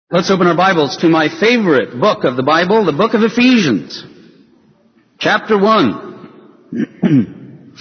Let's open our Bibles to my favorite book of the Bible, the book of Ephesians, chapter 1.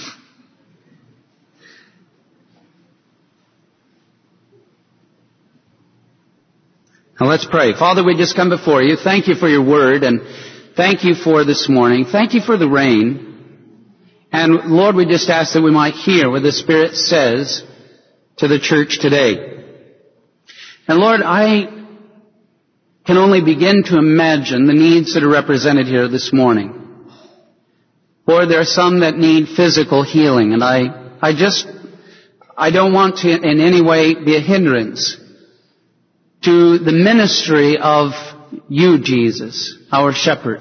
Now let's pray. Father, we just come before you. Thank you for your word, and thank you for this morning. Thank you for the rain. And Lord, we just ask that we might hear what the Spirit says to the church today. And Lord, I can only begin to imagine the needs that are represented here this morning. Lord, there are some that need physical healing, and I don't want to in any way be a hindrance to the ministry of you, Jesus, our shepherd.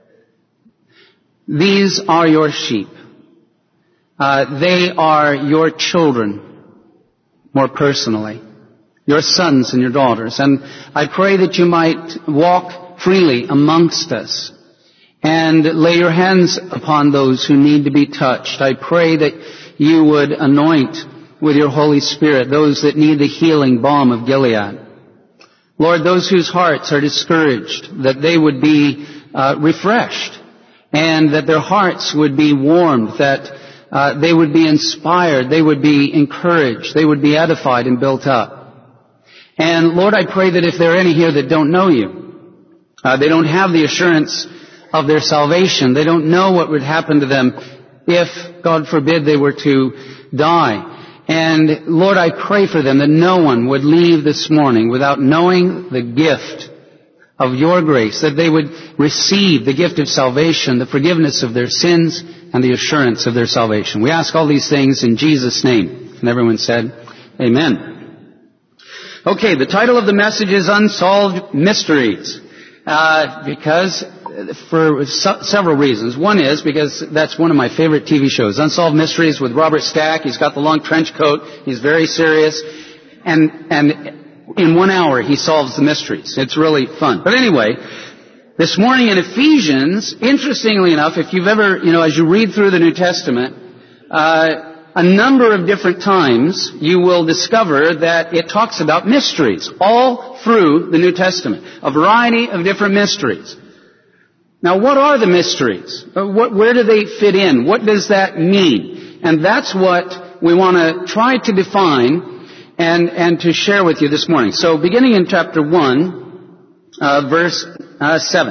These are your sheep. They are your children, more personally, your sons and your daughters. And I pray that you might walk freely amongst us and lay your hands upon those who need to be touched. I pray that you would anoint with your Holy Spirit those that need the healing balm of Gilead. Lord, those whose hearts are discouraged, that they would be refreshed, and that their hearts would be warmed, that they would be inspired, they would be encouraged, they would be edified and built up. And Lord, I pray that if there are any here that don't know you, they don't have the assurance of their salvation, they don't know what would happen to them if, God forbid, they were to die. And Lord, I pray for them that no one would leave this morning without knowing the gift of your grace, that they would receive the gift of salvation, the forgiveness of their sins, and the assurance of their salvation. We ask all these things in Jesus' name. And everyone said, Amen. Okay, the title of the message is Unsolved Mysteries, because for several reasons. One is because that's one of my favorite TV shows, Unsolved Mysteries with Robert Stack. He's got the long trench coat. He's very serious. And in 1 hour, he solves the mysteries. It's really fun. But anyway, this morning in Ephesians, interestingly enough, if you've ever, as you read through the New Testament, a number of different times you will discover that it talks about mysteries all through the New Testament. A variety of different mysteries. Now, what are the mysteries? Where do they fit in? What does that mean? And that's what we want to try to define and to share with you this morning. So, beginning in chapter 1, verse 7.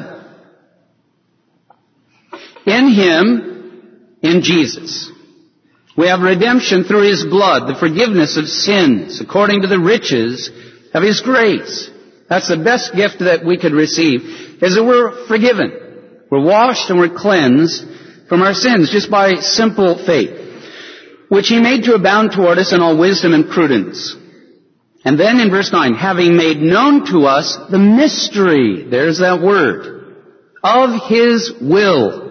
In Him, in Jesus, we have redemption through His blood, the forgiveness of sins, according to the riches of His grace. That's the best gift that we could receive, is that we're forgiven. We're washed and we're cleansed from our sins just by simple faith, which He made to abound toward us in all wisdom and prudence. And then in verse 9, having made known to us the mystery, there's that word, of His will.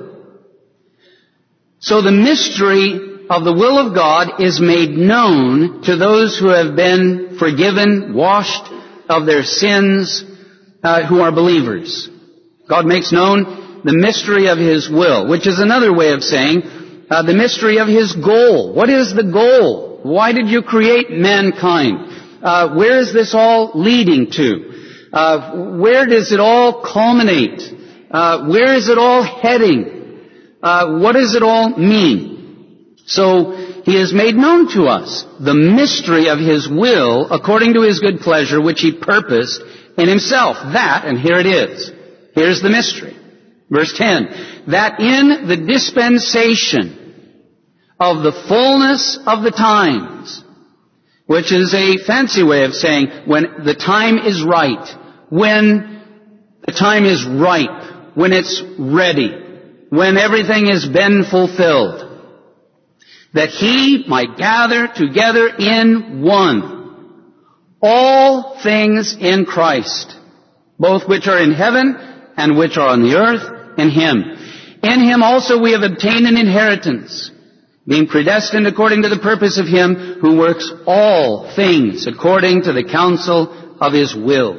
So the mystery of the will of God is made known to those who have been forgiven, washed of their sins, who are believers. God makes known the mystery of His will, which is another way of saying the mystery of His goal. What is the goal? Why did you create mankind? Where is this all leading to? Where does it all culminate? Where is it all heading? What does it all mean? So He has made known to us the mystery of His will according to His good pleasure, which He purposed in Himself. That, and here it is. Here's the mystery. Verse 10, that in the dispensation of the fullness of the times, which is a fancy way of saying when the time is right, when the time is ripe, when it's ready, when everything has been fulfilled, that He might gather together in one all things in Christ, both which are in heaven and which are on the earth, in Him. In Him also we have obtained an inheritance, being predestined according to the purpose of Him who works all things according to the counsel of His will.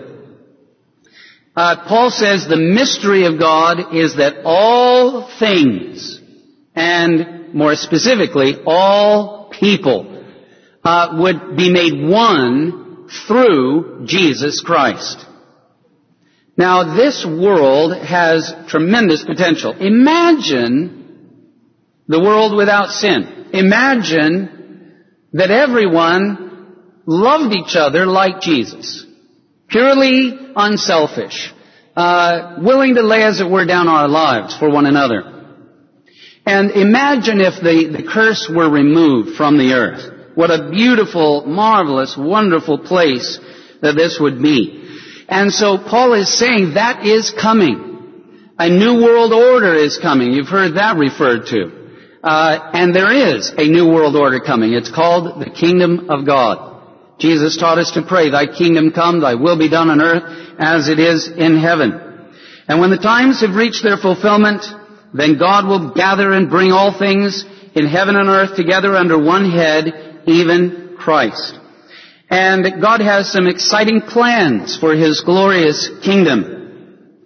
Paul says the mystery of God is that all things, and more specifically, all people, would be made one through Jesus Christ. Now, this world has tremendous potential. Imagine the world without sin. Imagine that everyone loved each other like Jesus. Purely unselfish. Willing to lay, as it were, down our lives for one another. And imagine if the curse were removed from the earth. What a beautiful, marvelous, wonderful place that this would be. And so Paul is saying that is coming. A new world order is coming. You've heard that referred to. And there is a new world order coming. It's called the kingdom of God. Jesus taught us to pray, Thy kingdom come, Thy will be done on earth as it is in heaven. And when the times have reached their fulfillment, then God will gather and bring all things in heaven and earth together under one head, even Christ. And God has some exciting plans for His glorious kingdom.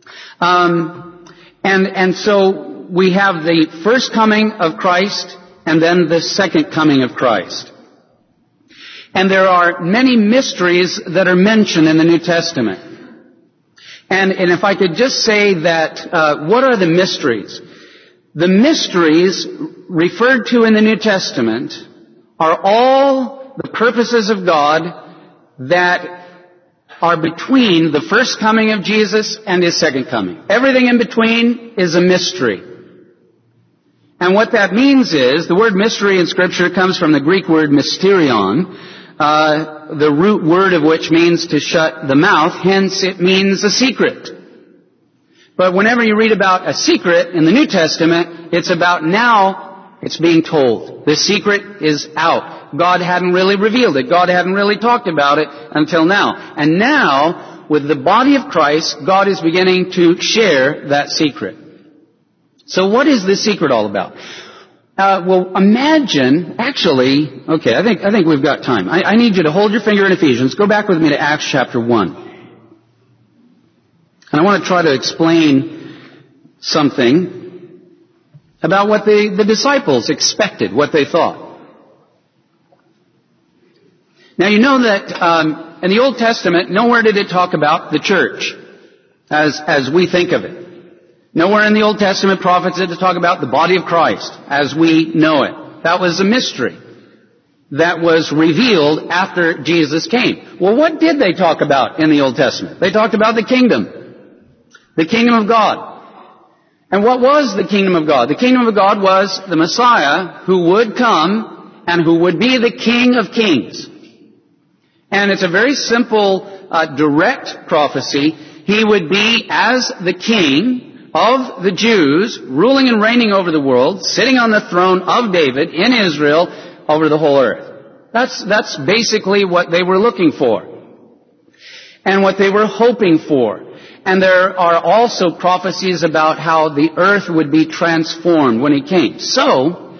And so we have the first coming of Christ and then the second coming of Christ. And there are many mysteries that are mentioned in the New Testament. And if I could just say that, what are the mysteries? The mysteries referred to in the New Testament are all the purposes of God that are between the first coming of Jesus and His second coming. Everything in between is a mystery. And what that means is, the word mystery in Scripture comes from the Greek word mysterion, the root word of which means to shut the mouth, hence it means a secret. But whenever you read about a secret in the New Testament, it's about now it's being told. The secret is out. God hadn't really revealed it. God hadn't really talked about it until now. And now, with the body of Christ, God is beginning to share that secret. So what is this secret all about? Well, imagine, actually, okay, I think we've got time. I need you to hold your finger in Ephesians. Go back with me to Acts chapter 1. And I want to try to explain something about what the disciples expected, what they thought. Now, you know that in the Old Testament, nowhere did it talk about the church as we think of it. Nowhere in the Old Testament prophets did it talk about the body of Christ as we know it. That was a mystery that was revealed after Jesus came. Well, what did they talk about in the Old Testament? They talked about the kingdom of God. And what was the kingdom of God? The kingdom of God was the Messiah who would come and who would be the King of Kings. And it's a very simple, direct prophecy. He would be as the king of the Jews, ruling and reigning over the world, sitting on the throne of David in Israel over the whole earth. That's basically what they were looking for. And what they were hoping for. And there are also prophecies about how the earth would be transformed when He came. So,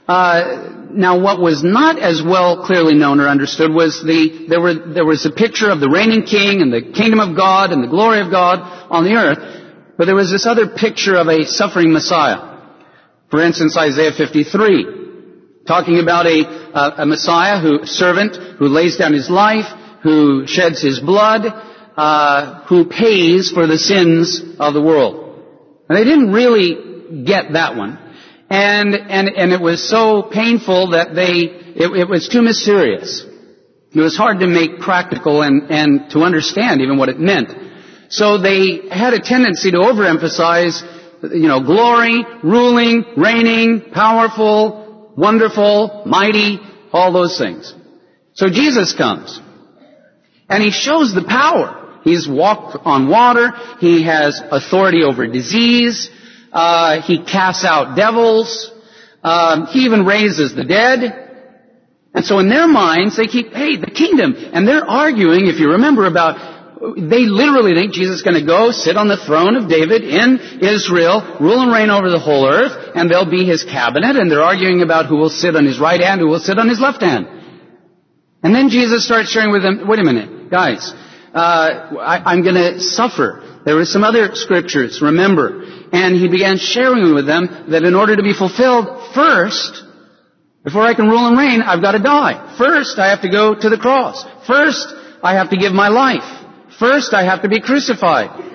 now what was not as well clearly known or understood was there was a picture of the reigning king and the kingdom of God and the glory of God on the earth. But there was this other picture of a suffering Messiah. For instance, Isaiah 53, talking about a Messiah servant who lays down his life, who sheds his blood, who pays for the sins of the world. And they didn't really get that one. And it was so painful that it was too mysterious. It was hard to make practical and to understand even what it meant. So they had a tendency to overemphasize, glory, ruling, reigning, powerful, wonderful, mighty, all those things. So Jesus comes. And He shows the power. He's walked on water. He has authority over disease. He casts out devils. He even raises the dead. And so in their minds, they keep, the kingdom. And they're arguing, if you remember, they literally think Jesus is going to go sit on the throne of David in Israel, rule and reign over the whole earth, and they'll be His cabinet, and they're arguing about who will sit on His right hand, who will sit on His left hand. And then Jesus starts sharing with them, wait a minute, guys, I'm going to suffer. There were some other scriptures, remember. And He began sharing with them that in order to be fulfilled, first, before I can rule and reign, I've got to die. First, I have to go to the cross. First, I have to give my life. First, I have to be crucified.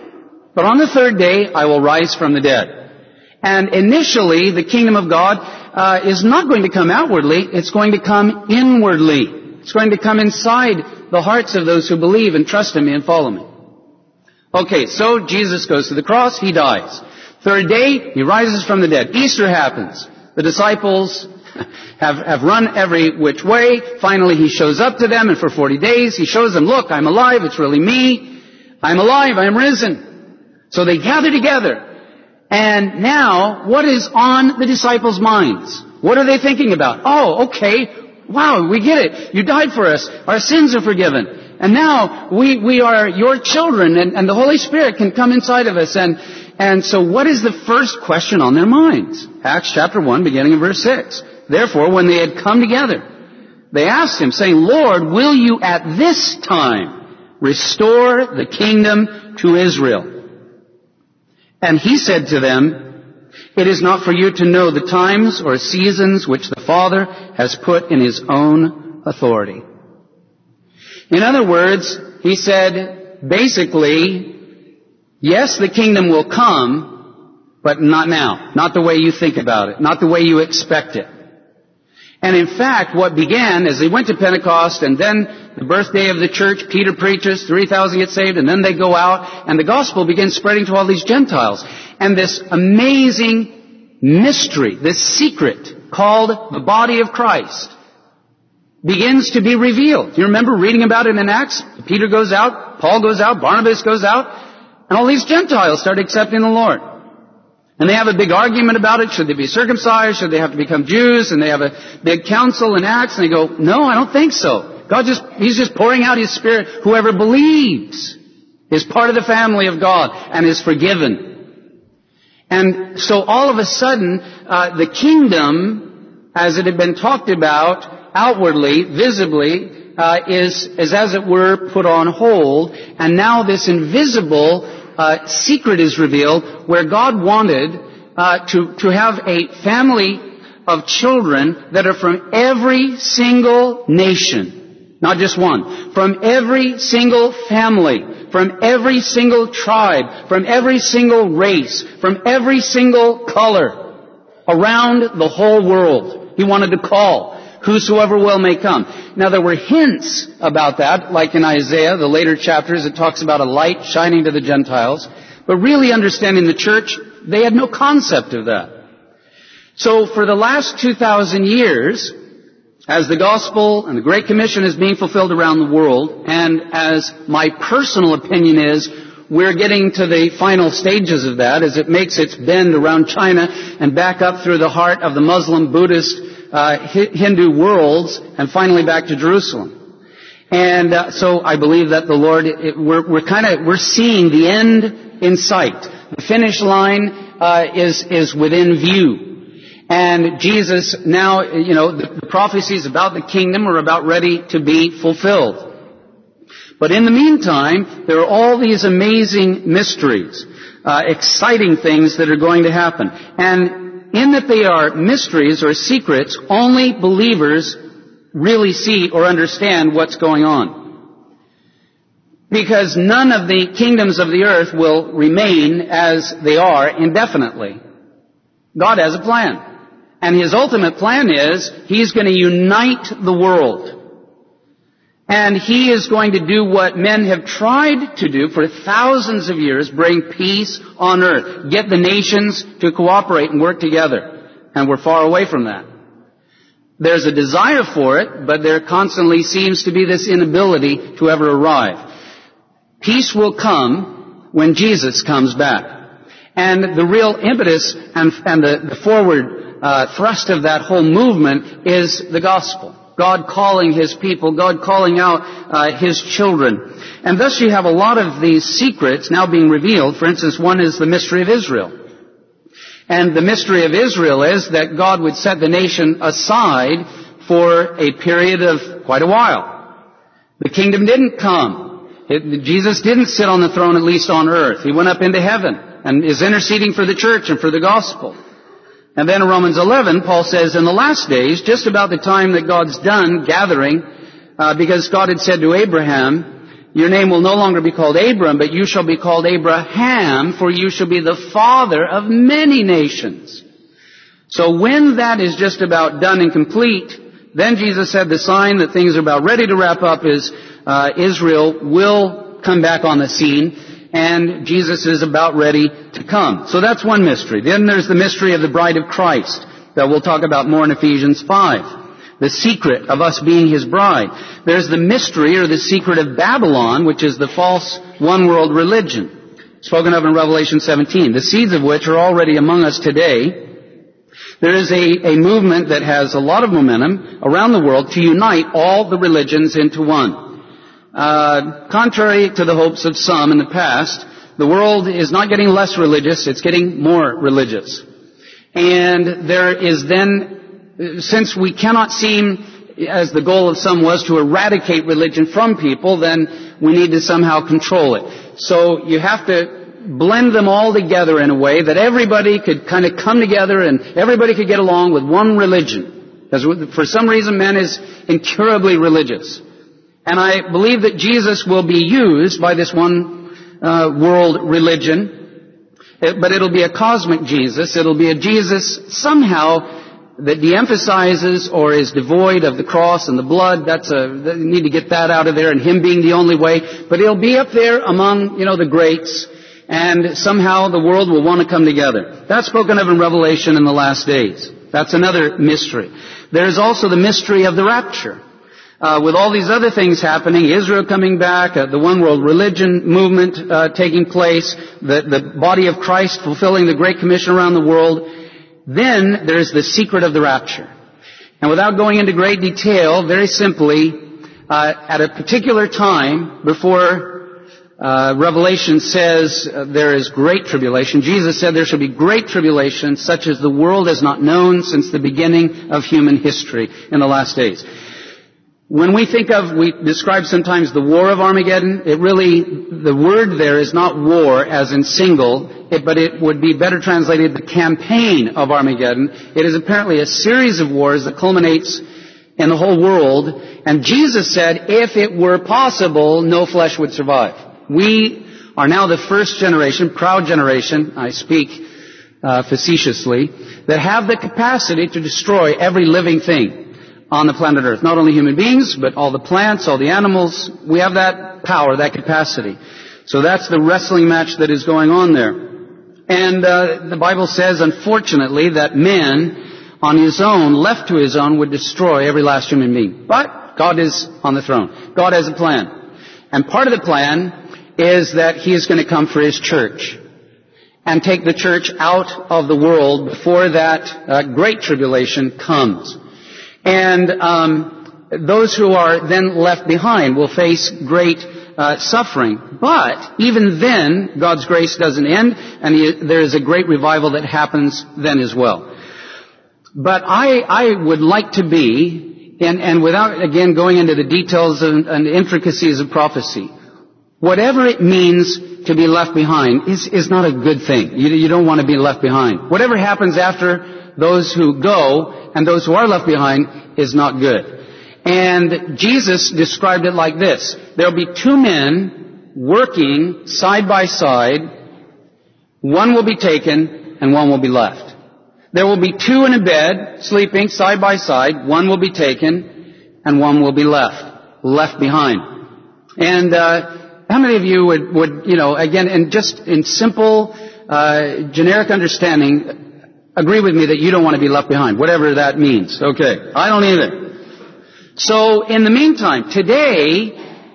But on the third day, I will rise from the dead. And initially, the kingdom of God is not going to come outwardly. It's going to come inwardly. It's going to come inside the hearts of those who believe and trust in me and follow me. Okay, so Jesus goes to the cross. He dies. Third day, he rises from the dead. Easter happens. The disciples have run every which way. Finally, he shows up to them, and for 40 days, he shows them, look, I'm alive. It's really me. I'm alive. I'm risen. So they gather together. And now, what is on the disciples' minds? What are they thinking about? Oh, okay. Wow, we get it. You died for us. Our sins are forgiven. And now we are your children, and the Holy Spirit can come inside of us. And so what is the first question on their minds? Acts chapter 1, beginning in verse 6. Therefore, when they had come together, they asked him, saying, Lord, will you at this time restore the kingdom to Israel? And he said to them, it is not for you to know the times or seasons which the Father has put in his own authority. In other words, he said, basically, yes, the kingdom will come, but not now. Not the way you think about it. Not the way you expect it. And in fact, what began as they went to Pentecost and then the birthday of the church, Peter preaches, 3,000 get saved, and then they go out, and the gospel begins spreading to all these Gentiles. And this amazing mystery, this secret called the body of Christ, begins to be revealed. You remember reading about it in Acts? Peter goes out, Paul goes out, Barnabas goes out, and all these Gentiles start accepting the Lord. And they have a big argument about it. Should they be circumcised? Should they have to become Jews? And they have a big council in Acts, and they go, no, I don't think so. He's just pouring out His Spirit. Whoever believes is part of the family of God and is forgiven. And so all of a sudden, the kingdom, as it had been talked about outwardly, visibly, is as it were put on hold. And now this invisible secret is revealed where God wanted to have a family of children that are from every single nation. Not just one. From every single family, from every single tribe, from every single race, from every single color, around the whole world. He wanted to call whosoever will may come. Now there were hints about that, like in Isaiah, the later chapters, it talks about a light shining to the Gentiles. But really understanding the church, they had no concept of that. So for the last 2,000 years, as the gospel and the Great Commission is being fulfilled around the world, and as my personal opinion is, we're getting to the final stages of that as it makes its bend around China and back up through the heart of the Muslim, Buddhist, Hindu worlds, and finally back to Jerusalem. And so I believe that the Lord, we're seeing the end in sight. The finish line is within view. And Jesus now, the prophecies about the kingdom are about ready to be fulfilled. But in the meantime, there are all these amazing mysteries, exciting things that are going to happen. And in that they are mysteries or secrets, only believers really see or understand what's going on. Because none of the kingdoms of the earth will remain as they are indefinitely. God has a plan. And His ultimate plan is He's going to unite the world. And He is going to do what men have tried to do for thousands of years, bring peace on earth, get the nations to cooperate and work together. And we're far away from that. There's a desire for it, but there constantly seems to be this inability to ever arrive. Peace will come when Jesus comes back. And the real impetus and the forward thrust of that whole movement is the gospel. God calling His people, God calling out His children. And thus you have a lot of these secrets now being revealed. For instance, one is the mystery of Israel. And the mystery of Israel is that God would set the nation aside for a period of quite a while. The kingdom didn't come. Jesus didn't sit on the throne, at least on earth. He went up into heaven and is interceding for the church and for the gospel. And then in Romans 11, Paul says, in the last days, just about the time that God's done gathering, because God had said to Abraham, Your name will no longer be called Abram, but you shall be called Abraham, for you shall be the father of many nations. So when that is just about done and complete, then Jesus said the sign that things are about ready to wrap up is Israel will come back on the scene, and Jesus is about ready to come. So that's one mystery. Then there's the mystery of the bride of Christ that we'll talk about more in Ephesians 5. The secret of us being His bride. There's the mystery or the secret of Babylon, which is the false one-world religion, spoken of in Revelation 17, the seeds of which are already among us today. There is a movement that has a lot of momentum around the world to unite all the religions into one. Contrary to the hopes of some in the past, the world is not getting less religious, it's getting more religious. And there is then, since we cannot seem, as the goal of some was, to eradicate religion from people, then we need to somehow control it. So you have to blend them all together in a way that everybody could kind of come together and everybody could get along with one religion. Because for some reason man is incurably religious. And I believe that Jesus will be used by this one world religion. But it'll be a cosmic Jesus. It'll be a Jesus somehow that de-emphasizes or is devoid of the cross and the blood. You need to get that out of there, and Him being the only way. But He'll be up there among, the greats, and somehow the world will want to come together. That's spoken of in Revelation in the last days. That's another mystery. There's also the mystery of the rapture. With all these other things happening, Israel coming back, the one world religion movement taking place, the body of Christ fulfilling the Great Commission around the world, then there's the secret of the rapture. And without going into great detail, very simply, at a particular time before Revelation says there is great tribulation, Jesus said there shall be great tribulation such as the world has not known since the beginning of human history in the last days. When we describe sometimes the war of Armageddon, the word there is not war as in single, but it would be better translated the campaign of Armageddon. It is apparently a series of wars that culminates in the whole world. And Jesus said, if it were possible, no flesh would survive. We are now the first generation, proud generation, I speak facetiously, that have the capacity to destroy every living thing on the planet Earth. Not only human beings, but all the plants, all the animals. We have that power, that capacity. So that's the wrestling match that is going on there. And the Bible says, unfortunately, that man on his own, left to his own, would destroy every last human being. But God is on the throne. God has a plan. And part of the plan is that He is going to come for His church and take the church out of the world before that great tribulation comes. And those who are then left behind will face great suffering. But even then, God's grace doesn't end, and there is a great revival that happens then as well. But I would like to be, and without again going into the details and intricacies of prophecy, whatever it means to be left behind is not a good thing. You don't want to be left behind. Whatever happens after those who go and those who are left behind is not good. And Jesus described it like this. There'll be two men working side by side. One will be taken and one will be left. There will be two in a bed sleeping side by side. One will be taken and one will be left behind. And how many of you would again, and just in simple generic understanding, agree with me that you don't want to be left behind, whatever that means. Okay. I don't either. So, in the meantime, today,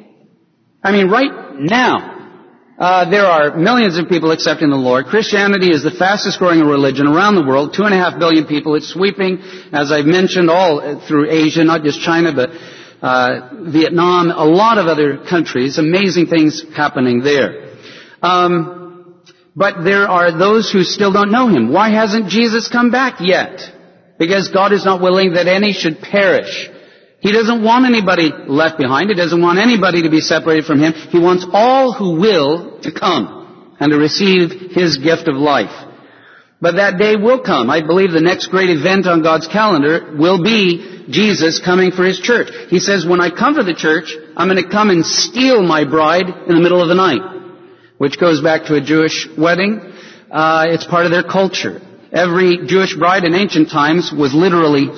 right now, there are millions of people accepting the Lord. Christianity is the fastest growing religion around the world. 2.5 billion people. It's sweeping, as I've mentioned, all through Asia, not just China, but Vietnam, a lot of other countries. Amazing things happening there. But there are those who still don't know Him. Why hasn't Jesus come back yet? Because God is not willing that any should perish. He doesn't want anybody left behind. He doesn't want anybody to be separated from Him. He wants all who will to come and to receive His gift of life. But that day will come. I believe the next great event on God's calendar will be Jesus coming for His church. He says, when I come for the church, I'm going to come and steal my bride in the middle of the night, which goes back to a Jewish wedding. It's part of their culture. Every Jewish bride in ancient times was literally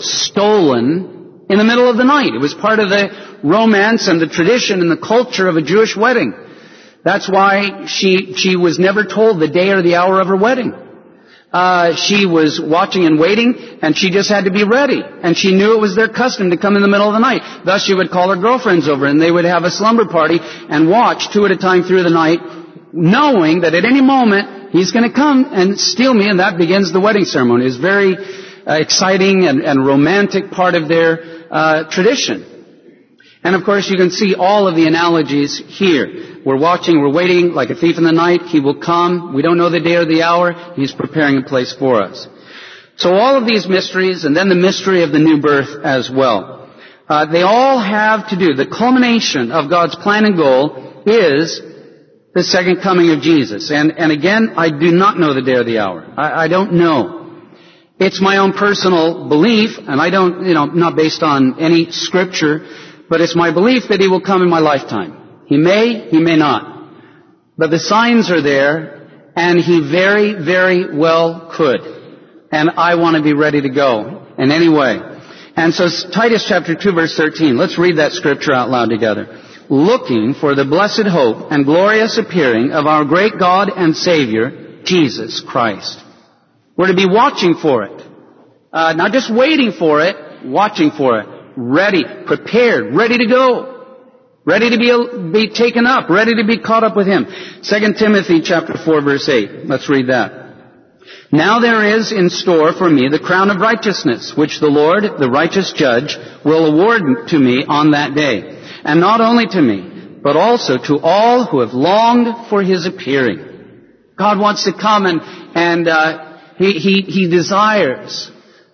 stolen in the middle of the night. It was part of the romance and the tradition and the culture of a Jewish wedding. That's why she was never told the day or the hour of her wedding. She was watching and waiting, and she just had to be ready. And she knew it was their custom to come in the middle of the night. Thus she would call her girlfriends over, and they would have a slumber party and watch 2 at a time through the night, knowing that at any moment he's going to come and steal me, and that begins the wedding ceremony. It's very exciting and romantic part of their tradition. And of course you can see all of the analogies here. We're watching, we're waiting like a thief in the night. He will come. We don't know the day or the hour. He's preparing a place for us. So all of these mysteries, and then the mystery of the new birth as well. They all have to do, the culmination of God's plan and goal is the second coming of Jesus. And again, I do not know the day or the hour. I don't know. It's my own personal belief, and I don't, not based on any scripture, but it's my belief that He will come in my lifetime. He may not. But the signs are there, and He very, very well could. And I want to be ready to go in any way. And so Titus chapter 2 verse 13, let's read that scripture out loud together. Looking for the blessed hope and glorious appearing of our great God and Savior, Jesus Christ. We're to be watching for it. Not just waiting for it, watching for it. Ready, prepared, ready to go. Ready to be taken up, ready to be caught up with Him. 2 Timothy chapter 4 verse 8. Let's read that. Now there is in store for me the crown of righteousness, which the Lord, the righteous judge, will award to me on that day. And not only to me, but also to all who have longed for His appearing. God wants to come and He desires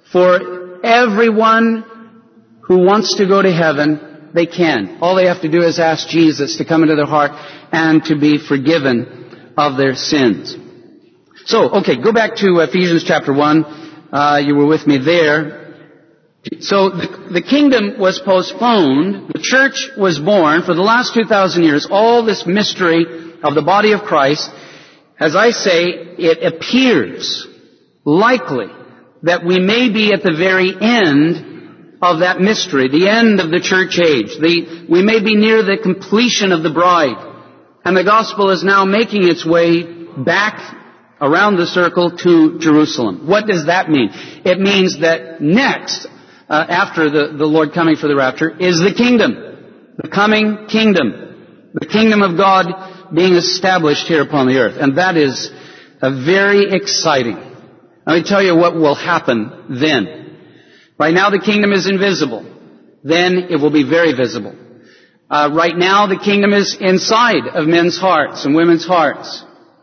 for everyone who wants to go to heaven. They can. All they have to do is ask Jesus to come into their heart and to be forgiven of their sins. So, okay, go back to Ephesians chapter 1. You were with me there. So the kingdom was postponed. The church was born for the last 2,000 years. All this mystery of the body of Christ. As I say, it appears likely that we may be at the very end of that mystery, the end of the church age. We may be near the completion of the bride. And the gospel is now making its way back around the circle to Jerusalem. What does that mean? It means that next, after the Lord coming for the rapture, is the kingdom. The coming kingdom. The kingdom of God being established here upon the earth. And that is very exciting. Let me tell you what will happen then. Right now the kingdom is invisible. Then it will be very visible. Right now the kingdom is inside of men's hearts and women's hearts.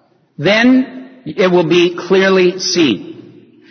Then it will be clearly seen.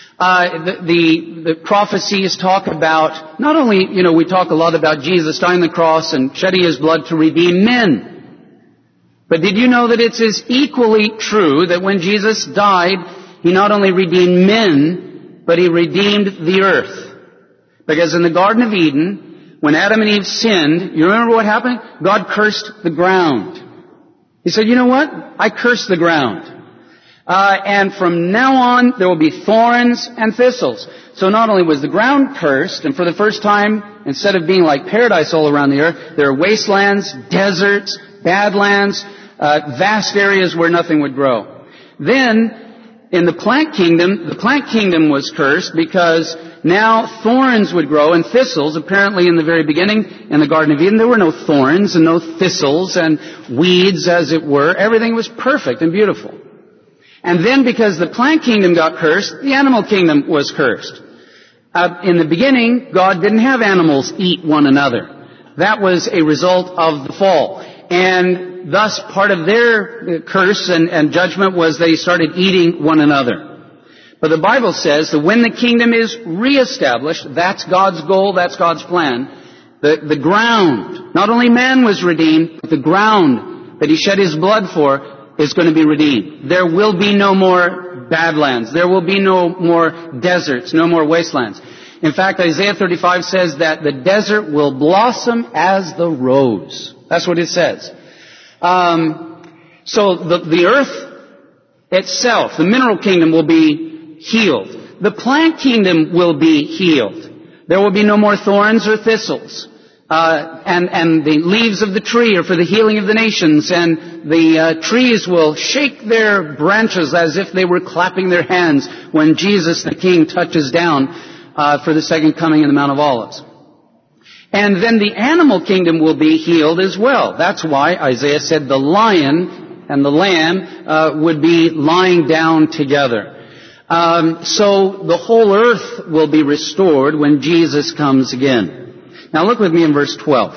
The prophecies talk about, not only, we talk a lot about Jesus dying on the cross and shedding His blood to redeem men. But did you know that it's as equally true that when Jesus died, He not only redeemed men, but He redeemed the earth. Because in the Garden of Eden, when Adam and Eve sinned, you remember what happened? God cursed the ground. He said, you know what? I curse the ground. And from now on, there will be thorns and thistles. So not only was the ground cursed, and for the first time, instead of being like paradise all around the earth, there are wastelands, deserts, badlands, vast areas where nothing would grow. Then, in the plant kingdom was cursed because now thorns would grow and thistles. Apparently in the very beginning, in the Garden of Eden, there were no thorns and no thistles and weeds, as it were. Everything was perfect and beautiful. And then because the plant kingdom got cursed, the animal kingdom was cursed. In the beginning, God didn't have animals eat one another. That was a result of the fall. And thus part of their curse and judgment was they started eating one another. But the Bible says that when the kingdom is reestablished, that's God's goal, that's God's plan. The ground, not only man was redeemed, but the ground that He shed His blood for is going to be redeemed. There will be no more badlands. There will be no more deserts, no more wastelands. In fact, Isaiah 35 says that the desert will blossom as the rose. That's what it says. So the earth itself, the mineral kingdom, will be healed. The plant kingdom will be healed. There will be no more thorns or thistles. And the leaves of the tree are for the healing of the nations, and the trees will shake their branches as if they were clapping their hands when Jesus the King touches down for the second coming in the Mount of Olives. And then the animal kingdom will be healed as well. That's why Isaiah said the lion and the lamb would be lying down together. So the whole earth will be restored when Jesus comes again. Now look with me in verse 12.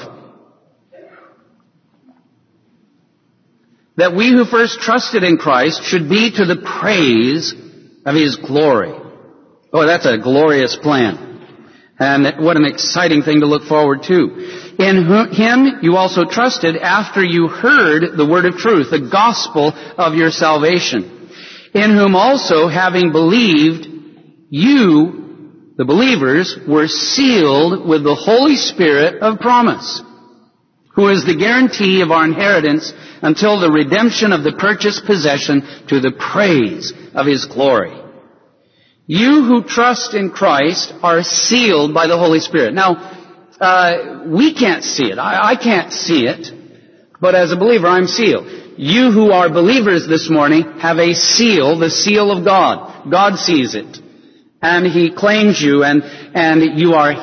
That we who first trusted in Christ should be to the praise of His glory. Oh, that's a glorious plan. And what an exciting thing to look forward to. In Him you also trusted after you heard the word of truth, the gospel of your salvation. In whom also, having believed, you, the believers, were sealed with the Holy Spirit of promise, who is the guarantee of our inheritance until the redemption of the purchased possession to the praise of His glory. You who trust in Christ are sealed by the Holy Spirit. Now, we can't see it. I can't see it. But as a believer, I'm sealed. You who are believers this morning have a seal, the seal of God. God sees it. And He claims you, and you are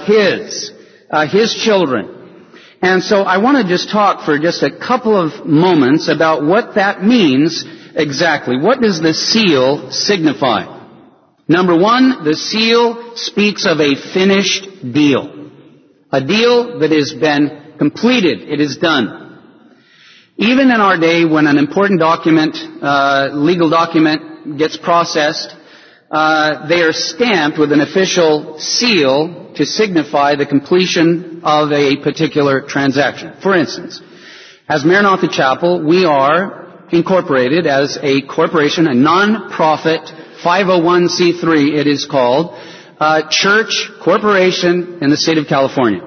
His children. And so I want to just talk for just a couple of moments about what that means exactly. What does the seal signify? Number one, the seal speaks of a finished deal. A deal that has been completed. It is done. Even in our day, when an important document, legal document, gets processed, they are stamped with an official seal to signify the completion of a particular transaction. For instance, as Maranatha Chapel, we are incorporated as a corporation, a non-profit 501c3, it is called, church corporation in the state of California.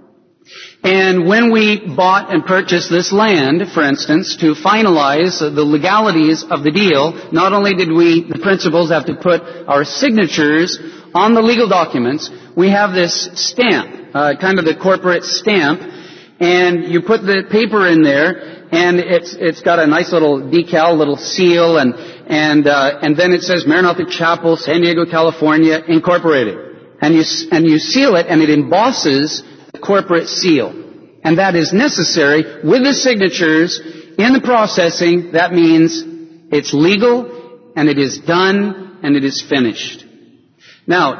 And when we bought and purchased this land, for instance, to finalize the legalities of the deal, not only did we, the principals, have to put our signatures on the legal documents, we have this stamp, kind of the corporate stamp, and you put the paper in there, and it's got a nice little decal, little seal, and then it says Maranatha Chapel, San Diego, California, Incorporated. And you seal it, and it embosses the corporate seal. And that is necessary with the signatures in the processing. That means it's legal, and it is done, and it is finished. Now,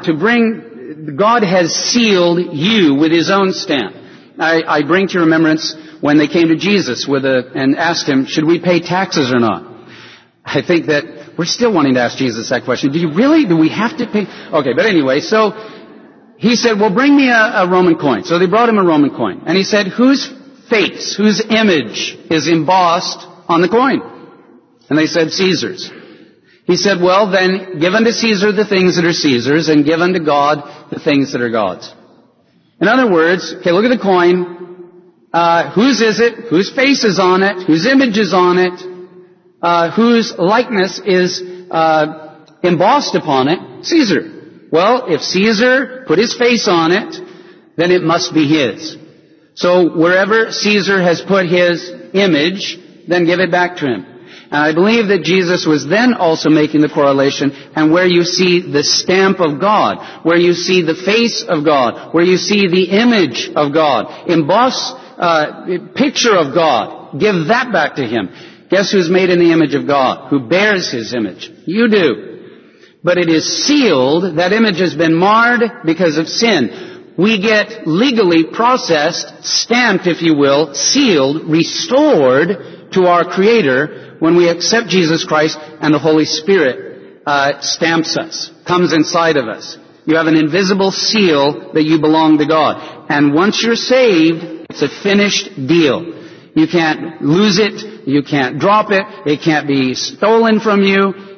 God has sealed you with His own stamp. I bring to your remembrance when they came to Jesus and asked Him, should we pay taxes or not? I think that we're still wanting to ask Jesus that question. Do we have to pay? Okay, but anyway, so He said, well, bring me a Roman coin. So they brought Him a Roman coin. And He said, whose face, whose image is embossed on the coin? And they said, Caesar's. He said, well, then give unto Caesar the things that are Caesar's, and give unto God the things that are God's. In other words, okay, look at the coin. Whose is it? Whose face is on it? Whose image is on it? Whose likeness is embossed upon it? Caesar. Well, if Caesar put his face on it, then it must be his. So wherever Caesar has put his image, then give it back to him. And I believe that Jesus was then also making the correlation, and where you see the stamp of God, where you see the face of God, where you see the image of God, emboss, picture of God, give that back to Him. Guess who's made in the image of God? Who bears His image? You do. But it is sealed. That image has been marred because of sin. We get legally processed, stamped, if you will, sealed, restored to our Creator when we accept Jesus Christ and the Holy Spirit stamps us, comes inside of us. You have an invisible seal that you belong to God. And once you're saved, it's a finished deal. You can't lose it. You can't drop it. It can't be stolen from you.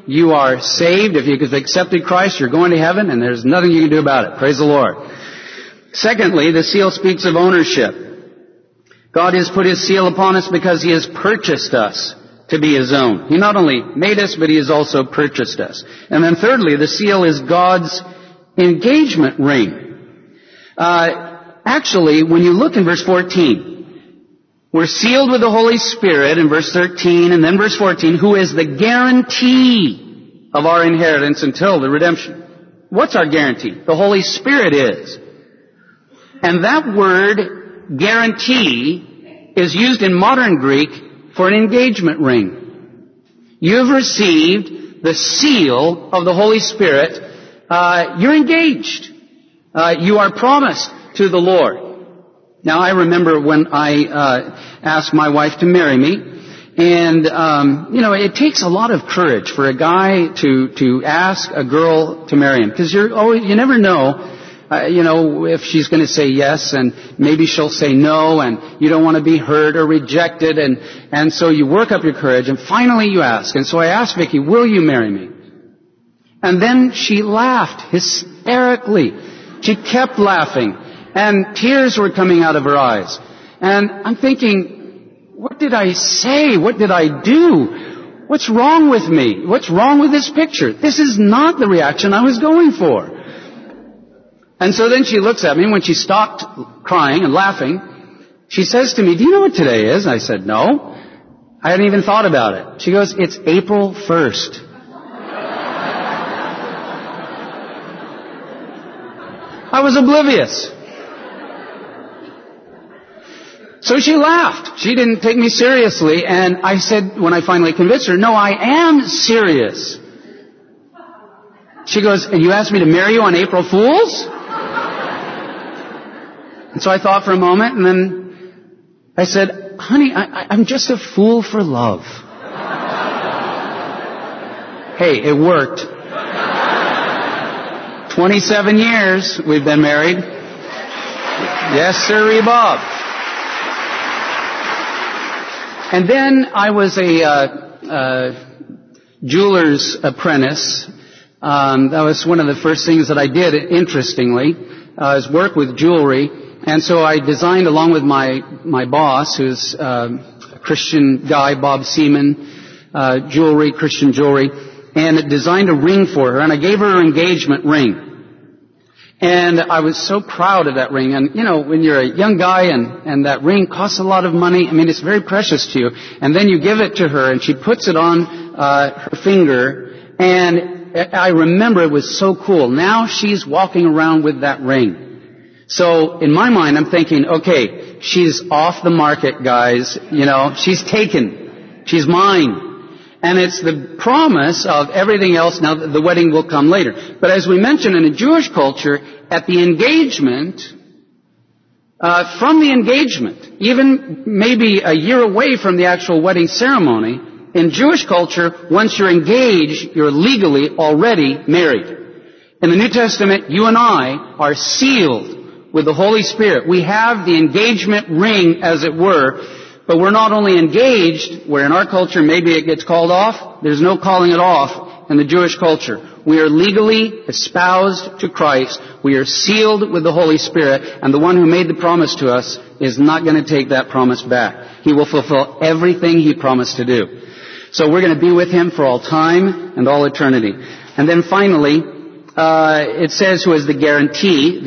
You are saved. If you've accepted Christ, you're going to heaven, and there's nothing you can do about it. Praise the Lord. Secondly, the seal speaks of ownership. God has put His seal upon us because He has purchased us to be His own. He not only made us, but He has also purchased us. And then thirdly, the seal is God's engagement ring. Actually, when you look in verse 14, we're sealed with the Holy Spirit in verse 13, and then verse 14, who is the guarantee of our inheritance until the redemption. What's our guarantee? The Holy Spirit is. And that word, guarantee, is used in modern Greek for an engagement ring. You've received the seal of the Holy Spirit. You're engaged. You are promised to the Lord. Now, I remember when I asked my wife to marry me, and it takes a lot of courage for a guy to ask a girl to marry him, because you never know, if she's going to say yes, and maybe she'll say no, and you don't want to be hurt or rejected, and so you work up your courage, and finally you ask. And so I asked Vicki, will you marry me? And then she laughed hysterically. She kept laughing. And tears were coming out of her eyes. And I'm thinking, what did I say? What did I do? What's wrong with me? What's wrong with this picture? This is not the reaction I was going for. And so then she looks at me, and when she stopped crying and laughing, she says to me, do you know what today is? I said, no. I hadn't even thought about it. She goes, it's April 1st. I was oblivious. So she laughed. She didn't take me seriously. And I said, when I finally convinced her, no, I am serious. She goes, and you asked me to marry you on April Fools? And so I thought for a moment, and then I said, honey, I'm just a fool for love. Hey, it worked. 27 years we've been married. Yes, sir, Bob. And then I was a jeweler's apprentice. That was one of the first things that I did, interestingly, is work with jewelry. And so I designed, along with my boss, who's a Christian guy, Bob Seaman, Christian jewelry, and designed a ring for her. And I gave her her engagement ring. And I was so proud of that ring. And, when you're a young guy and that ring costs a lot of money, it's very precious to you. And then you give it to her, and she puts it on her finger. And I remember it was so cool. Now she's walking around with that ring. So in my mind, I'm thinking, okay, she's off the market, guys. She's taken. She's mine. And it's the promise of everything else. Now, the wedding will come later. But as we mentioned, in a Jewish culture, at the engagement, from the engagement, even maybe a year away from the actual wedding ceremony, in Jewish culture, once you're engaged, you're legally already married. In the New Testament, you and I are sealed with the Holy Spirit. We have the engagement ring, as it were. But we're not only engaged, where in our culture maybe it gets called off. There's no calling it off in the Jewish culture. We are legally espoused to Christ. We are sealed with the Holy Spirit. And the one who made the promise to us is not going to take that promise back. He will fulfill everything He promised to do. So we're going to be with Him for all time and all eternity. And then finally, it says who is the guarantee,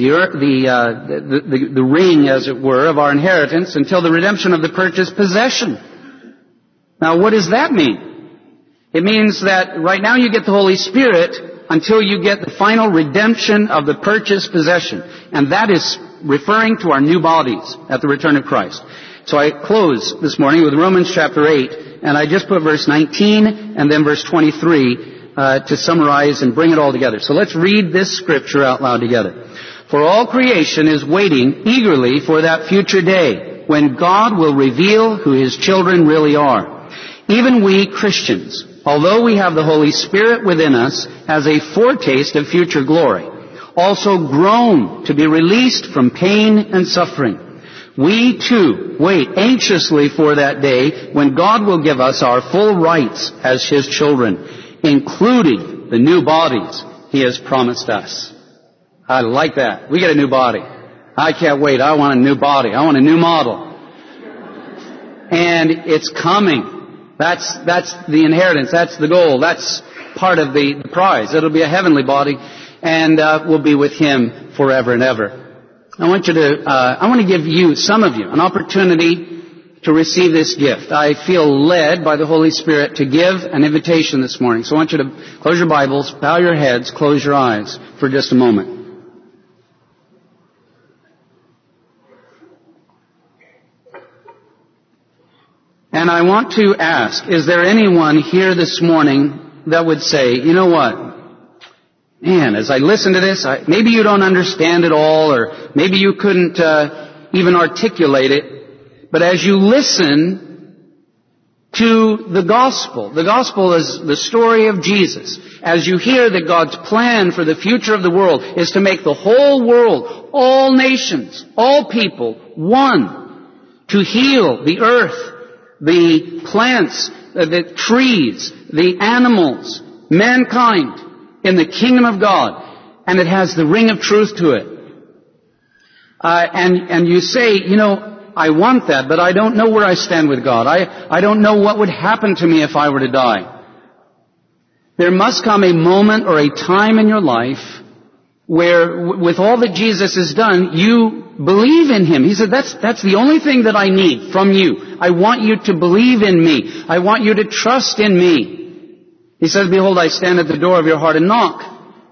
the ring, as it were, of our inheritance until the redemption of the purchased possession. Now, what does that mean? It means that right now you get the Holy Spirit until you get the final redemption of the purchased possession. And that is referring to our new bodies at the return of Christ. So I close this morning with Romans chapter 8, and I just put verse 19 and then verse 23 to summarize and bring it all together. So let's read this scripture out loud together. For all creation is waiting eagerly for that future day when God will reveal who His children really are. Even we Christians, although we have the Holy Spirit within us as a foretaste of future glory, also groan to be released from pain and suffering. We too wait anxiously for that day when God will give us our full rights as His children. including the new bodies He has promised us. I like that. We get a new body. I can't wait. I want a new body. I want a new model. And it's coming. That's the inheritance. That's the goal. That's part of the prize. It'll be a heavenly body, and we'll be with Him forever and ever. I want to give you, some of you, an opportunity to receive this gift. I feel led by the Holy Spirit to give an invitation this morning. So I want you to close your Bibles, bow your heads, close your eyes for just a moment. And I want to ask, is there anyone here this morning that would say, you know what? Man, as I listen to this, maybe you don't understand it all, or maybe you couldn't even articulate it, but as you listen to the gospel is the story of Jesus. As you hear that God's plan for the future of the world is to make the whole world, all nations, all people, one, to heal the earth, the plants, the trees, the animals, mankind in the kingdom of God, and it has the ring of truth to it. And you say, you know, I want that, but I don't know where I stand with God. I don't know what would happen to me if I were to die. There must come a moment or a time in your life where, with all that Jesus has done, you believe in Him. He said, that's the only thing that I need from you. I want you to believe in me. I want you to trust in me. He says, behold, I stand at the door of your heart and knock.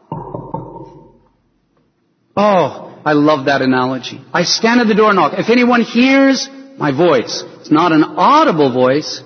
Oh, I love that analogy. I stand at the door and knock. If anyone hears my voice, it's not an audible voice,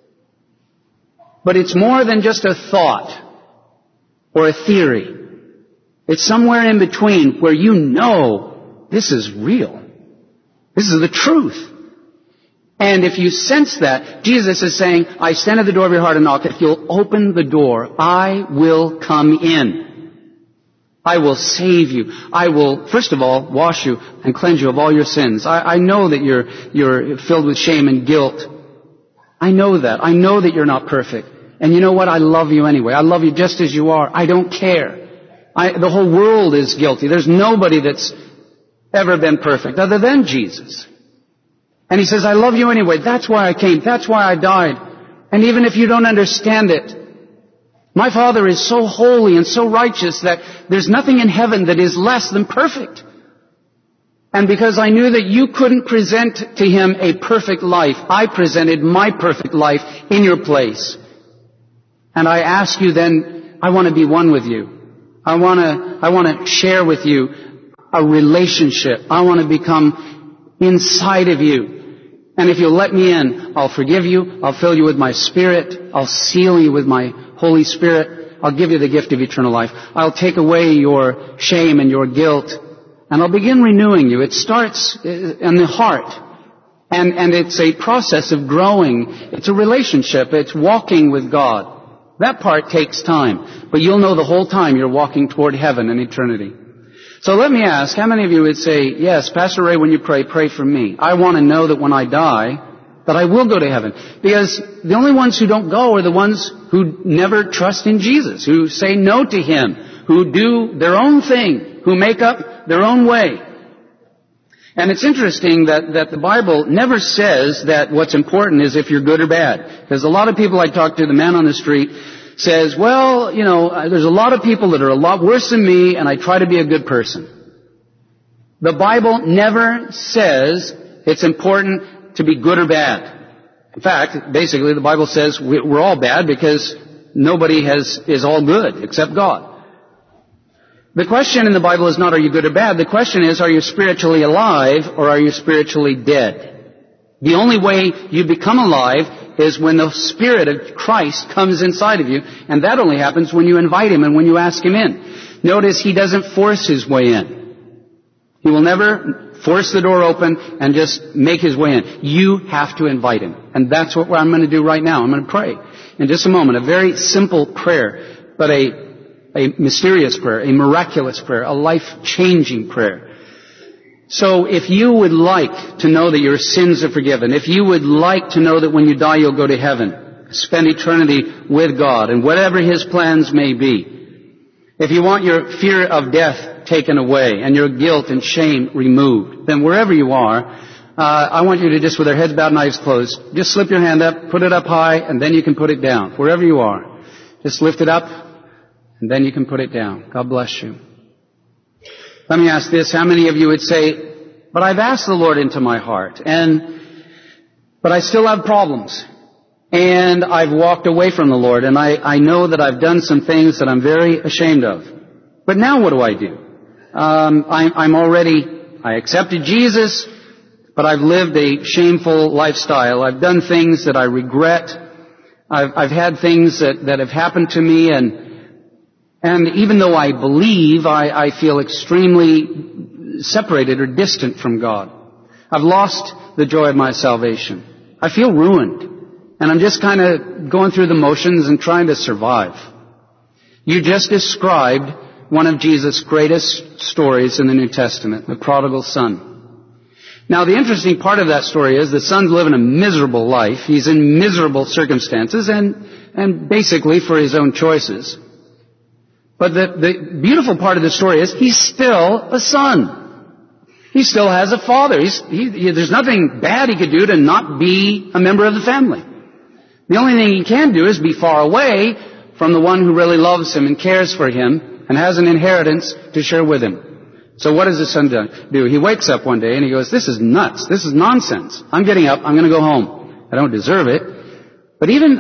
but it's more than just a thought or a theory. It's somewhere in between where you know this is real. This is the truth. And if you sense that, Jesus is saying, I stand at the door of your heart and knock. If you'll open the door, I will come in. I will save you. I will, first of all, wash you and cleanse you of all your sins. I know that you're filled with shame and guilt. I know that. I know that you're not perfect. And you know what? I love you anyway. I love you just as you are. I don't care. The whole world is guilty. There's nobody that's ever been perfect other than Jesus. And He says, I love you anyway. That's why I came. That's why I died. And even if you don't understand it, my Father is so holy and so righteous that there's nothing in heaven that is less than perfect. And because I knew that you couldn't present to Him a perfect life, I presented my perfect life in your place. And I ask you then, I want to be one with you. I want to share with you a relationship. I want to become inside of you. And if you'll let me in, I'll forgive you. I'll fill you with my Spirit. I'll seal you with my Holy Spirit. I'll give you the gift of eternal life. I'll take away your shame and your guilt. And I'll begin renewing you. It starts in the heart. And it's a process of growing. It's a relationship. It's walking with God. That part takes time. But you'll know the whole time you're walking toward heaven and eternity. So let me ask, how many of you would say, yes, Pastor Ray, when you pray for me. I want to know that when I die, that I will go to heaven. Because the only ones who don't go are the ones who never trust in Jesus, who say no to Him, who do their own thing, who make up their own way. And it's interesting that the Bible never says that what's important is if you're good or bad. Because a lot of people I talk to, the man on the street, says, well, you know, there's a lot of people that are a lot worse than me, and I try to be a good person. The Bible never says it's important to be good or bad. In fact, basically the Bible says we're all bad because nobody is all good except God. The question in the Bible is not are you good or bad. The question is are you spiritually alive or are you spiritually dead? The only way you become alive is when the Spirit of Christ comes inside of you, and that only happens when you invite Him and when you ask Him in. Notice He doesn't force His way in. He will never force the door open and just make His way in. You have to invite Him. And that's what I'm going to do right now. I'm going to pray in just a moment. A very simple prayer, but a mysterious prayer, a miraculous prayer, a life-changing prayer. So if you would like to know that your sins are forgiven, if you would like to know that when you die you'll go to heaven, spend eternity with God and whatever His plans may be. If you want your fear of death taken away and your guilt and shame removed, then wherever you are, I want you to just, with your heads bowed and eyes closed, just slip your hand up, put it up high, and then you can put it down. Wherever you are, just lift it up, and then you can put it down. God bless you. Let me ask this. How many of you would say, but I've asked the Lord into my heart, but I still have problems, and I've walked away from the Lord, and I know that I've done some things that I'm very ashamed of. But now what do I do? I accepted Jesus, but I've lived a shameful lifestyle. I've done things that I regret. I've had things that have happened to me, and even though I believe, I feel extremely separated or distant from God. I've lost the joy of my salvation. I feel ruined, and I'm just kind of going through the motions and trying to survive. You just described one of Jesus' greatest stories in the New Testament, the prodigal son. Now, the interesting part of that story is the son's living a miserable life. He's in miserable circumstances and basically for his own choices. But the beautiful part of the story is he's still a son. He still has a father. There's nothing bad he could do to not be a member of the family. The only thing he can do is be far away from the one who really loves him and cares for him and has an inheritance to share with him. So what does the son do? He wakes up one day and he goes, this is nuts. This is nonsense. I'm getting up. I'm going to go home. I don't deserve it. But even,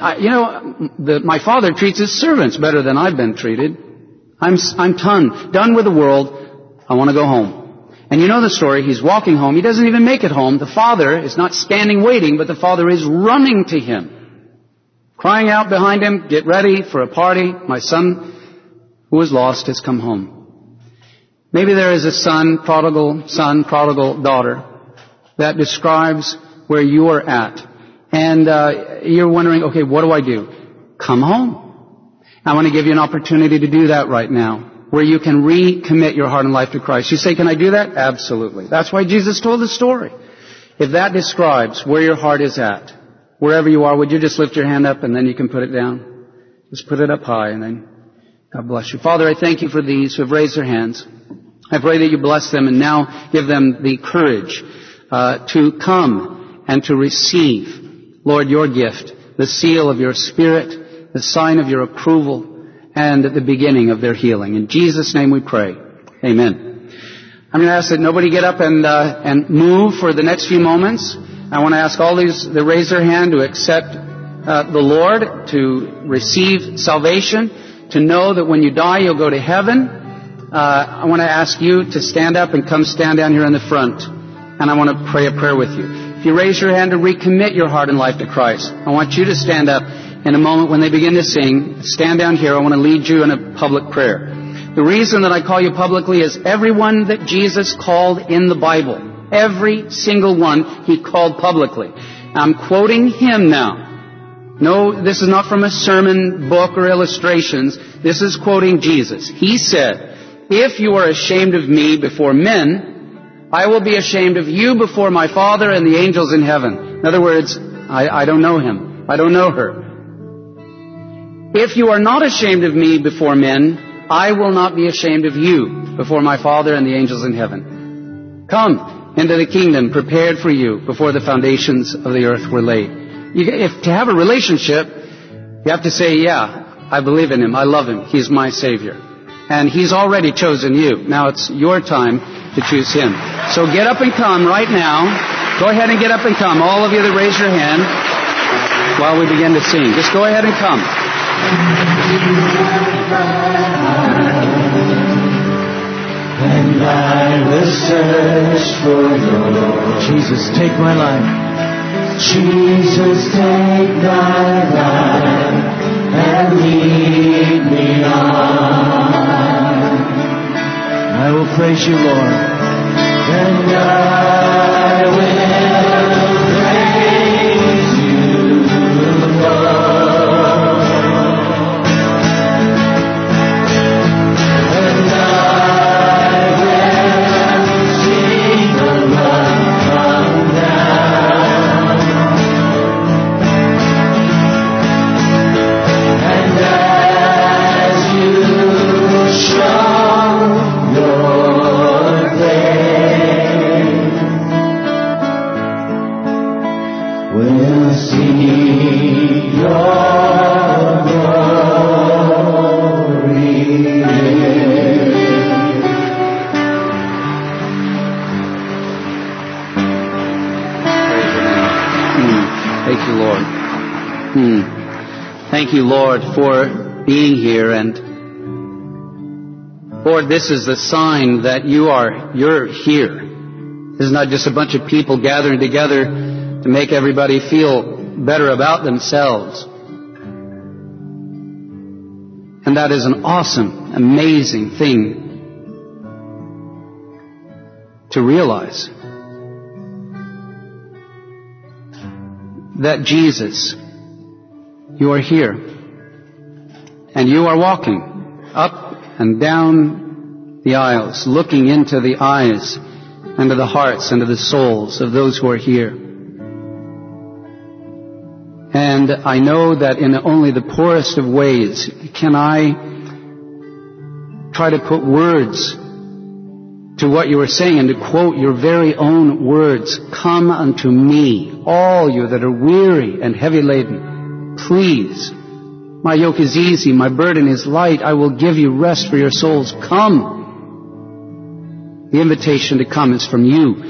my father treats his servants better than I've been treated. I'm done with the world. I want to go home. And you know the story. He's walking home. He doesn't even make it home. The father is not standing waiting, but the father is running to him, crying out behind him, get ready for a party. My son who was lost has come home. Maybe there is a prodigal daughter that describes where you are at. And you're wondering, okay, what do I do? Come home. I want to give you an opportunity to do that right now, where you can recommit your heart and life to Christ. You say, can I do that? Absolutely. That's why Jesus told the story. If that describes where your heart is at, wherever you are, would you just lift your hand up and then you can put it down? Just put it up high and then God bless you. Father, I thank you for these who have raised their hands. I pray that you bless them and now give them the courage to come and to receive, Lord, your gift, the seal of your Spirit, the sign of your approval, and the beginning of their healing. In Jesus' name we pray. Amen. I'm going to ask that nobody get up and move for the next few moments. I want to ask all these that raise their hand to accept the Lord, to receive salvation, to know that when you die you'll go to heaven. I want to ask you to stand up and come stand down here in the front. And I want to pray a prayer with you. If you raise your hand to recommit your heart and life to Christ, I want you to stand up in a moment when they begin to sing. Stand down here. I want to lead you in a public prayer. The reason that I call you publicly is everyone that Jesus called in the Bible, every single one he called publicly. I'm quoting him now. No, this is not from a sermon book or illustrations. This is quoting Jesus. He said, if you are ashamed of me before men, I will be ashamed of you before my Father and the angels in heaven. In other words, I don't know him. I don't know her. If you are not ashamed of me before men, I will not be ashamed of you before my Father and the angels in heaven. Come into the kingdom prepared for you before the foundations of the earth were laid. If to have a relationship, you have to say, yeah, I believe in him. I love him. He's my Savior. And he's already chosen you. Now it's your time to choose him. So get up and come right now. Go ahead and get up and come. All of you that raise your hand while we begin to sing. Just go ahead and come. And I will search for you. Jesus, take my life. Jesus, take my life and lead me on. I will praise you, Lord. And I will praise you, Lord. And I will sing the love from down. thank you, Lord, for being here. And Lord, this is the sign that you're here. This is not just a bunch of people gathering together to make everybody feel better about themselves. And that is an awesome, amazing thing to realize. That Jesus, you are here. And you are walking up and down the aisles, looking into the eyes, into the hearts, into the souls of those who are here. And I know that in only the poorest of ways can I try to put words to what you are saying and to quote your very own words. Come unto me, all you that are weary and heavy laden. Please, my yoke is easy, my burden is light. I will give you rest for your souls. Come. The invitation to come is from you.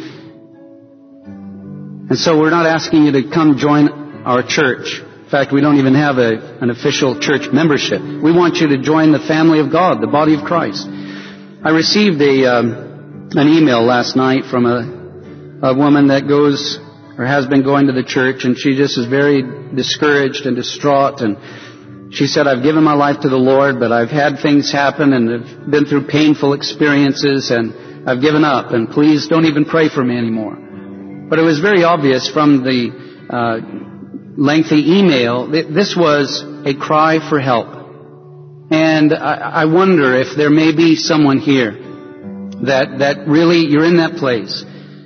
And so we're not asking you to come join our church. In fact, we don't even have an official church membership. We want you to join the family of God, the body of Christ. I received an email last night from a woman that goes or has been going to the church, and she just is very discouraged and distraught. And she said, I've given my life to the Lord, but I've had things happen and have been through painful experiences, and I've given up, and please don't even pray for me anymore. But it was very obvious from the lengthy email that this was a cry for help. And I wonder if there may be someone here that really you're in that place.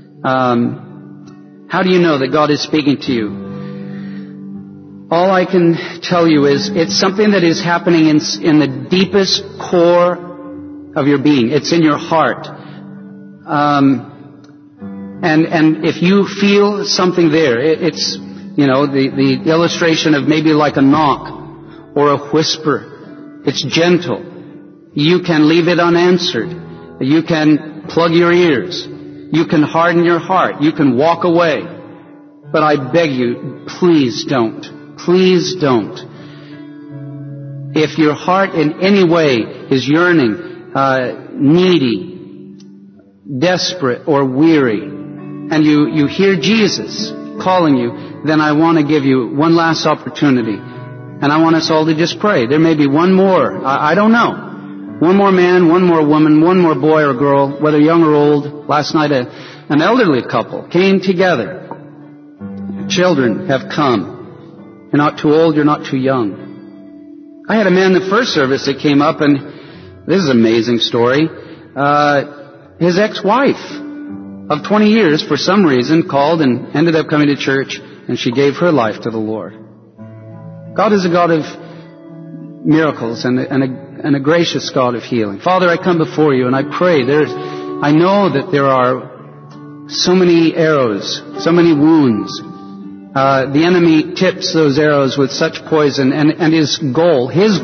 How do you know that God is speaking to you? All I can tell you is it's something that is happening in the deepest core of your being. It's in your heart. And if you feel something there, it's, you know, the illustration of maybe like a knock or a whisper. It's gentle. You can leave it unanswered. You can plug your ears. You can harden your heart. You can walk away. But I beg you, please don't. Please don't. If your heart in any way is yearning, needy, desperate, or weary, and you hear Jesus calling you, then I want to give you one last opportunity. And I want us all to just pray. There may be one more, I don't know. One more man, one more woman, one more boy or girl, whether young or old. Last night an elderly couple came together. Children have come. You're not too old, you're not too young. I had a man in the first service that came up, and this is an amazing story. His ex-wife of 20 years, for some reason, called and ended up coming to church, and she gave her life to the Lord. God is a God of miracles and a gracious God of healing. Father, I come before you and I pray. I know that there are so many arrows, so many wounds. The enemy tips those arrows with such poison, and his goal is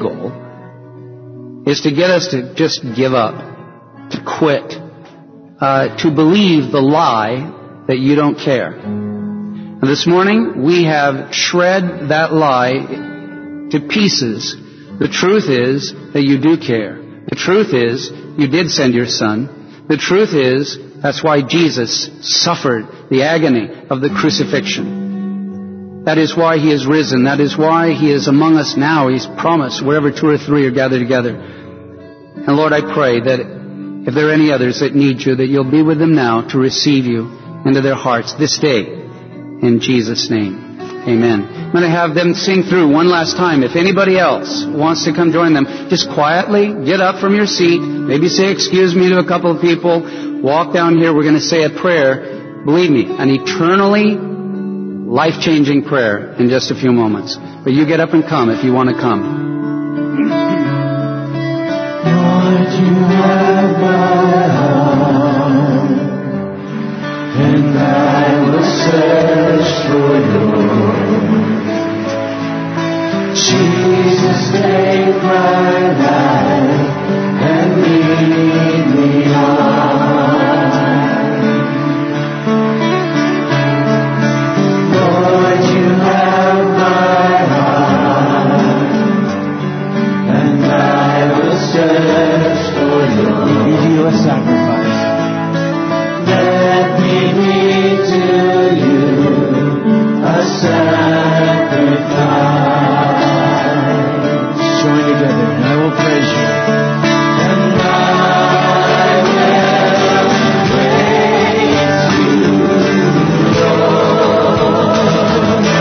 to get us to just give up, to quit, to believe the lie that you don't care. And this morning, we have shred that lie to pieces. The truth is that you do care. The truth is you did send your Son. The truth is that's why Jesus suffered the agony of the crucifixion. That is why He is risen. That is why He is among us now. He's promised wherever two or three are gathered together. And Lord, I pray that if there are any others that need you, that you'll be with them now to receive you into their hearts this day. In Jesus' name, amen. I'm going to have them sing through one last time. If anybody else wants to come join them, just quietly get up from your seat, maybe say excuse me to a couple of people, walk down here. We're going to say a prayer. Believe me, an eternally life-changing prayer in just a few moments. But you get up and come if you want to come. Lord, you have my heart, and I will search for yours. Jesus, take my life and lead me on. Lord, you have my heart, together, and I will praise you. And I will praise you, Lord.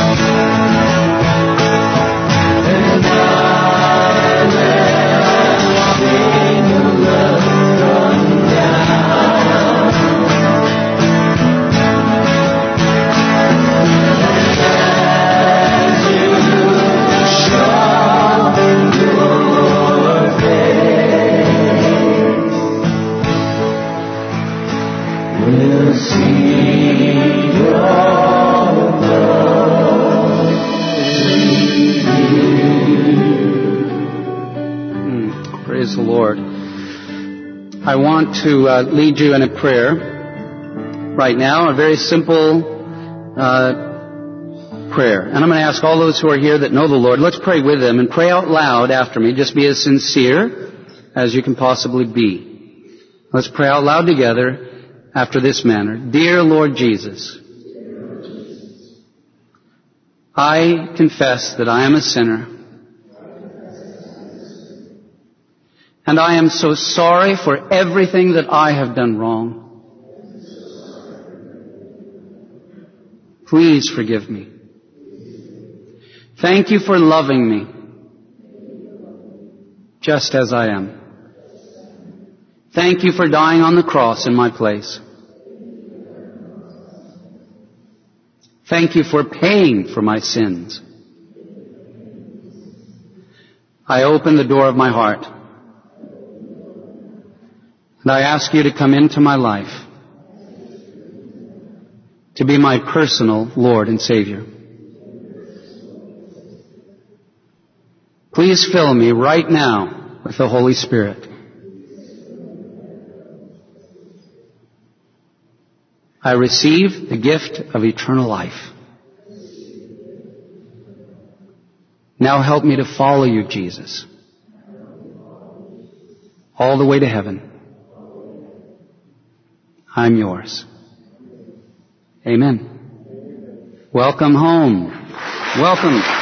And I will sing your love from down. As you show your face, we'll see your glory. Praise the Lord. I want to lead you in a prayer right now, a very simple prayer. And I'm going to ask all those who are here that know the Lord, let's pray with them and pray out loud after me. Just be as sincere as you can possibly be. Let's pray out loud together after this manner. Dear Lord Jesus, I confess that I am a sinner. And I am so sorry for everything that I have done wrong. Please forgive me. Thank you for loving me just as I am. Thank you for dying on the cross in my place. Thank you for paying for my sins. I open the door of my heart. And I ask you to come into my life to be my personal Lord and Savior. Please fill me right now with the Holy Spirit. I receive the gift of eternal life. Now help me to follow you, Jesus, all the way to heaven. I'm yours. Amen. Welcome home. Welcome.